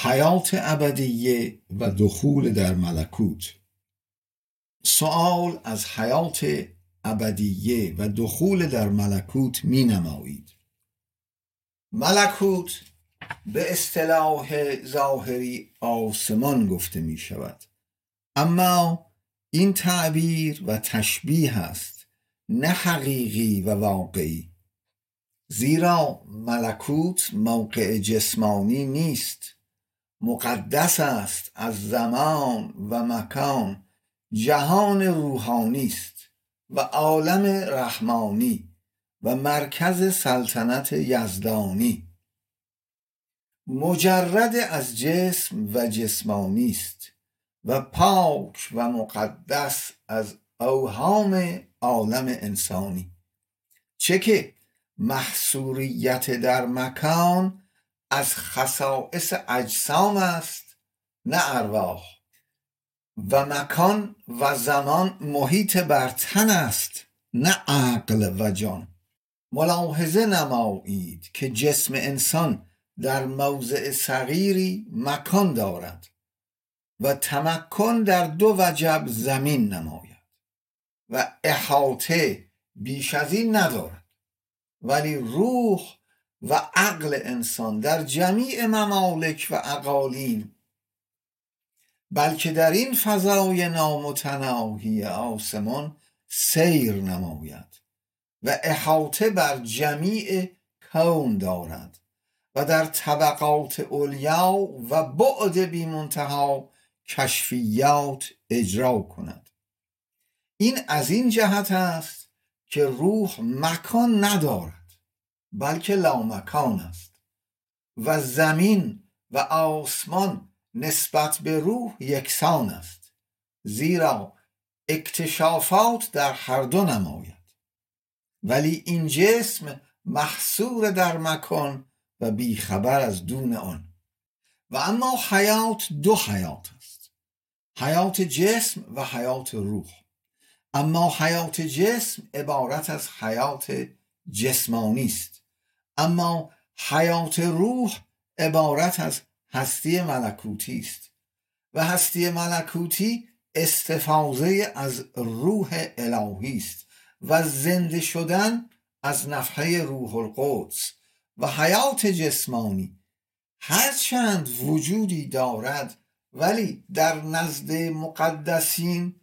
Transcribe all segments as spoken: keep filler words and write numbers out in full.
حیات ابدیه و دخول در ملکوت. سؤال از حیات ابدیه و دخول در ملکوت می نمایید. ملکوت به اصطلاح ظاهری آسمان گفته می شود، اما این تعبیر و تشبیه است، نه حقیقی و واقعی، زیرا ملکوت موقع جسمانی نیست، مقدس است، از زمان و مکان، جهان روحانی است و عالم رحمانی و مرکز سلطنت یزدانی، مجرد از جسم و جسمانی است و پاک و مقدس از اوهام عالم انسانی، چه که محصوریت در مکان از خصائص اجسام است نه ارواح، و مکان و زمان محیط بر تن است نه عقل و جان. ملاحظه نمایید که جسم انسان در موضع صغیری مکان دارد و تمکن در دو وجب زمین نماید و احاطه بیش از این ندارد، ولی روح و عقل انسان در جمیع ممالک و اقالیم، بلکه در این فضای نامتناهی آسمان سیر نماید و احاطه بر جمیع کون دارد و در طبقات علیا و بعد بی منتها کشفیات اجرا کند. این از این جهت است که روح مکان ندارد، بلکه لامکان است و زمین و آسمان نسبت به روح یکسان است، زیرا اکتشافات در هر دو نماید، ولی این جسم محصور در مکان و بیخبر از دون آن. و اما حیات دو حیات است، حیات جسم و حیات روح. اما حیات جسم عبارت از حیات جسمانی است، اما حیات روح عبارت از هستی ملکوتی است و هستی ملکوتی استفاضه از روح الهی است و زنده شدن از نفحه روح القدس. و حیات جسمانی هرچند وجودی دارد، ولی در نزد مقدسین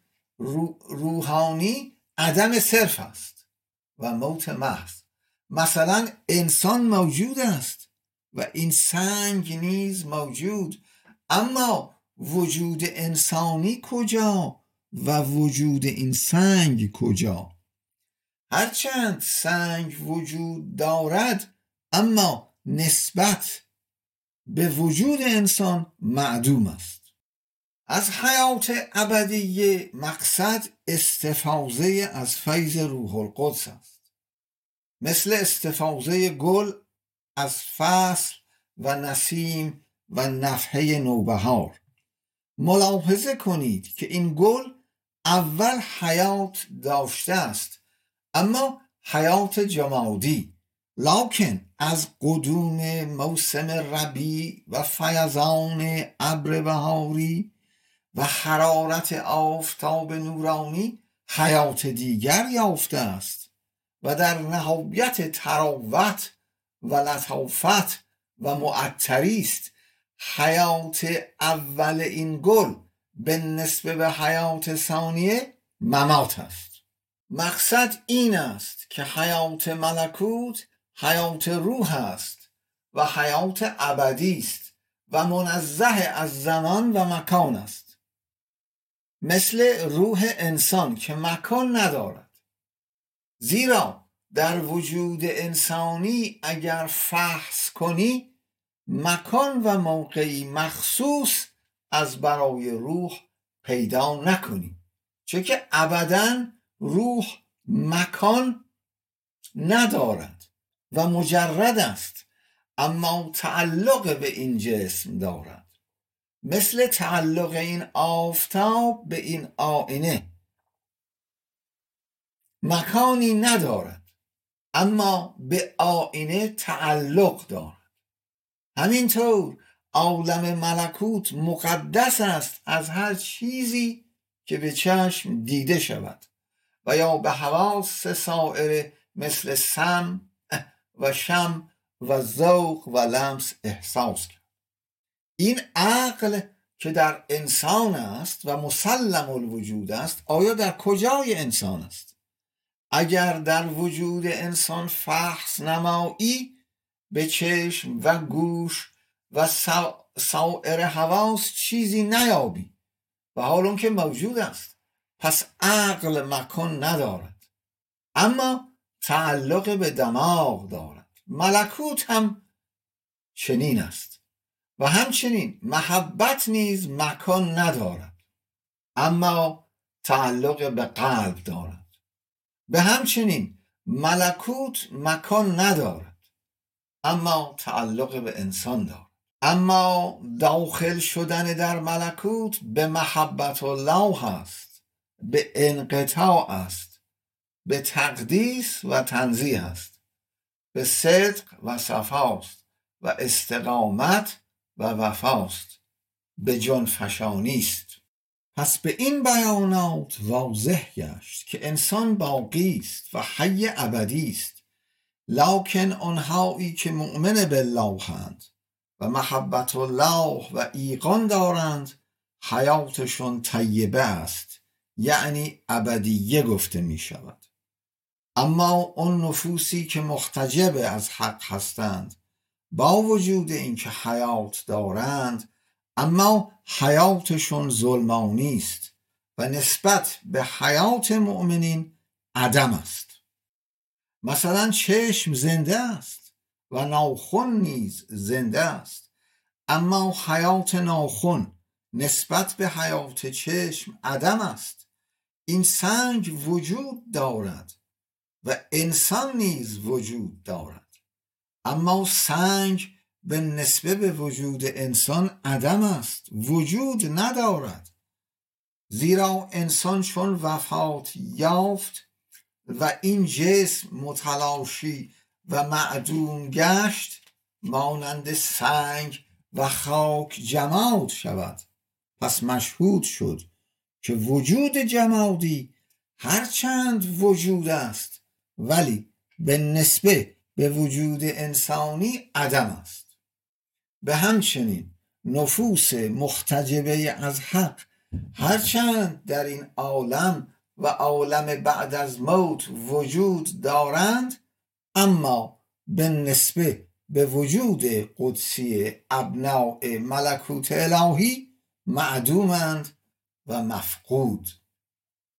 روحانی عدم صرف است و موت محض. مثلا انسان موجود است و این سنگ نیز موجود، اما وجود انسانی کجا و وجود این سنگ کجا؟ هرچند سنگ وجود دارد، اما نسبت به وجود انسان معدوم است. از حیات ابدیه مقصد استفاضه از فیض روح القدس است، مثل استفاضه گل از فصل و نسیم و نفحه نوبهار. ملاحظه کنید که این گل اول حیات داشته است، اما حیات جمادی، لکن از قدوم موسم ربیع و فیضان ابر بهاری و حرارت آفتاب نورانی حیات دیگر یافته است و در نهایت تراوت و لطافت و معطری است. حیات اول این گل به نسبت به حیات ثانیه ممات است. مقصد این است که حیات ملکوت حیات روح است و حیات ابدی است و منزه از زمان و مکان است، مثل روح انسان که مکان ندارد، زیرا در وجود انسانی اگر فحص کنی مکان و موقعی مخصوص از برای روح پیدا نکنی، چه که ابداً روح مکان ندارد و مجرد است، اما تعلق به این جسم دارد، مثل تعلق این آفتاب به این آینه. مکانی ندارد، اما به آینه تعلق دارد. همینطور عالم ملکوت مقدس است از هر چیزی که به چشم دیده شود و یا به حواس سایر مثل سمع و شم و ذوق و لمس احساس کرد. این عقل که در انسان است و مسلم الوجود است، آیا در کجای انسان است؟ اگر در وجود انسان فحص نمایی، به چشم و گوش و سایر حواس چیزی نیابی و حالون که موجود است. پس عقل مکان ندارد، اما تعلق به دماغ دارد. ملکوت هم چنین است و همچنین محبت نیز مکان ندارد، اما تعلق به قلب دارد. به همچنین ملکوت مکان ندارد، اما تعلق به انسان دارد. اما داخل شدن در ملکوت به محبت الله است، به انقطاع است، به تقدیس و تنزیه است، به صدق و صفاست و استقامت و وفاست، به جان فشانی است. پس به این بیانات واضح گشت که انسان باقی است و حی ابدی است، لکن آنهایی که مؤمن بالله اند و محبت الله و ایقان دارند حیاتشون طیبه است، یعنی ابدیه گفته می شود. اما اون نفوسی که محتجب از حق هستند با وجود اینکه حیات دارند، اما حیاتشون ظلمانی است و نسبت به حیات مؤمنین عدم است. مثلا چشم زنده است و ناخن نیز زنده است، اما حیات ناخن نسبت به حیات چشم عدم است. این سنگ وجود دارد و انسان نیز وجود دارد، اما سنگ به نسبت به وجود انسان عدم است، وجود ندارد. زیرا انسان چون وفات یافت و این جسم متلاشی و معدوم گشت، مانند سنگ و خاک جماد شود. پس مشهود شد که وجود جمادی هرچند وجود است، ولی به نسبت به وجود انسانی عدم است. به همچنین نفوس محتجبه از حق هرچند در این عالم و عالم بعد از موت وجود دارند، اما به نسبت به وجود قدسی ابناء ملکوت الهی معدومند و مفقود.